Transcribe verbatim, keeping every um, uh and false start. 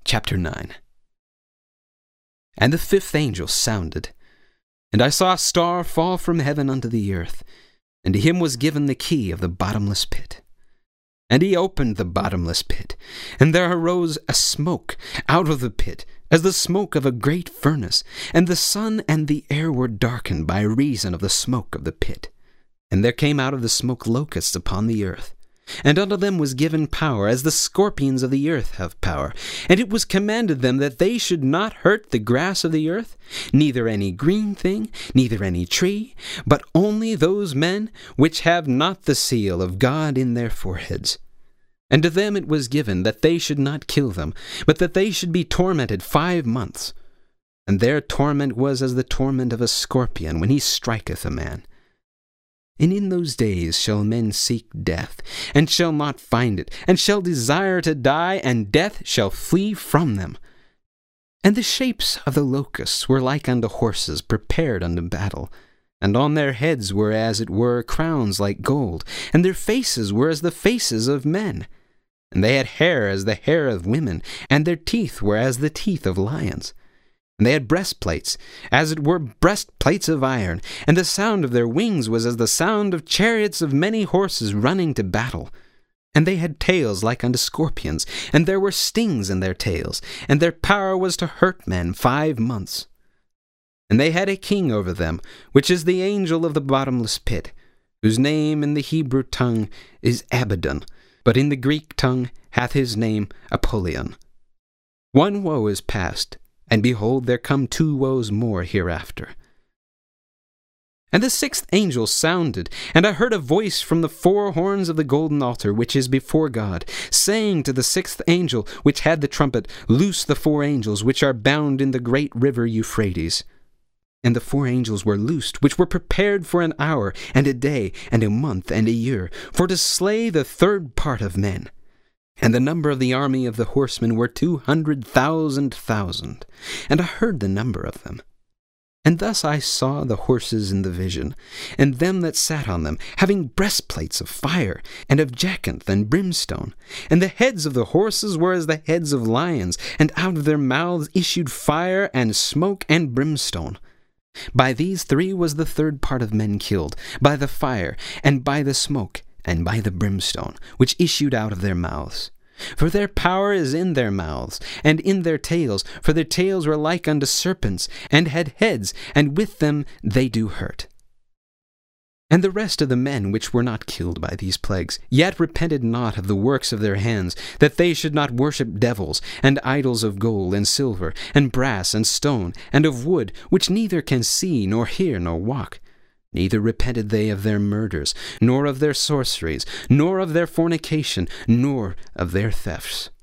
Chapter nine. And the fifth angel sounded, and I saw a star fall from heaven unto the earth, and to him was given the key of the bottomless pit. And he opened the bottomless pit, and there arose a smoke out of the pit, as the smoke of a great furnace, and the sun and the air were darkened by reason of the smoke of the pit. And there came out of the smoke locusts upon the earth. And unto them was given power, as the scorpions of the earth have power. And it was commanded them that they should not hurt the grass of the earth, neither any green thing, neither any tree, but only those men which have not the seal of God in their foreheads. And to them it was given that they should not kill them, but that they should be tormented five months. And their torment was as the torment of a scorpion when he striketh a man. And in those days shall men seek death, and shall not find it, and shall desire to die, and death shall flee from them. And the shapes of the locusts were like unto horses prepared unto battle, and on their heads were as it were crowns like gold, and their faces were as the faces of men. And they had hair as the hair of women, and their teeth were as the teeth of lions. And they had breastplates, as it were breastplates of iron, and the sound of their wings was as the sound of chariots of many horses running to battle. And they had tails like unto scorpions, and there were stings in their tails, and their power was to hurt men five months. And they had a king over them, which is the angel of the bottomless pit, whose name in the Hebrew tongue is Abaddon, but in the Greek tongue hath his name Apollyon. One woe is past, and behold, there come two woes more hereafter. And the sixth angel sounded, and I heard a voice from the four horns of the golden altar which is before God, saying to the sixth angel which had the trumpet, Loose the four angels which are bound in the great river Euphrates. And the four angels were loosed, which were prepared for an hour, and a day, and a month, and a year, for to slay the third part of men. And the number of the army of the horsemen were two hundred thousand thousand. And I heard the number of them. And thus I saw the horses in the vision, and them that sat on them, having breastplates of fire, and of jacinth and brimstone. And the heads of the horses were as the heads of lions, and out of their mouths issued fire, and smoke, and brimstone. By these three was the third part of men killed, by the fire, and by the smoke, and by the brimstone, which issued out of their mouths. For their power is in their mouths, and in their tails, for their tails were like unto serpents, and had heads, and with them they do hurt. And the rest of the men which were not killed by these plagues, yet repented not of the works of their hands, that they should not worship devils, and idols of gold, and silver, and brass, and stone, and of wood, which neither can see, nor hear, nor walk. Neither repented they of their murders, nor of their sorceries, nor of their fornication, nor of their thefts.